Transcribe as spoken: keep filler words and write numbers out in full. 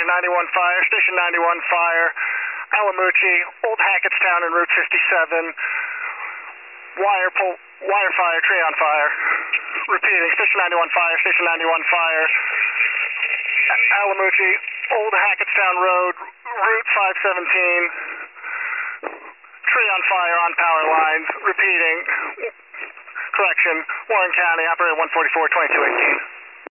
Station ninety-one fire, Station ninety-one fire, Alamucci, Old Hackettstown and Route fifty-seven, wire pull, wire fire, tree on fire. Repeating, Station ninety-one fire, Station ninety-one fire, Alamucci, Old Hackettstown Road, Route five seventeen, tree on fire on power lines. Repeating, correction, Warren County, operator one forty-four, twenty-two eighteen.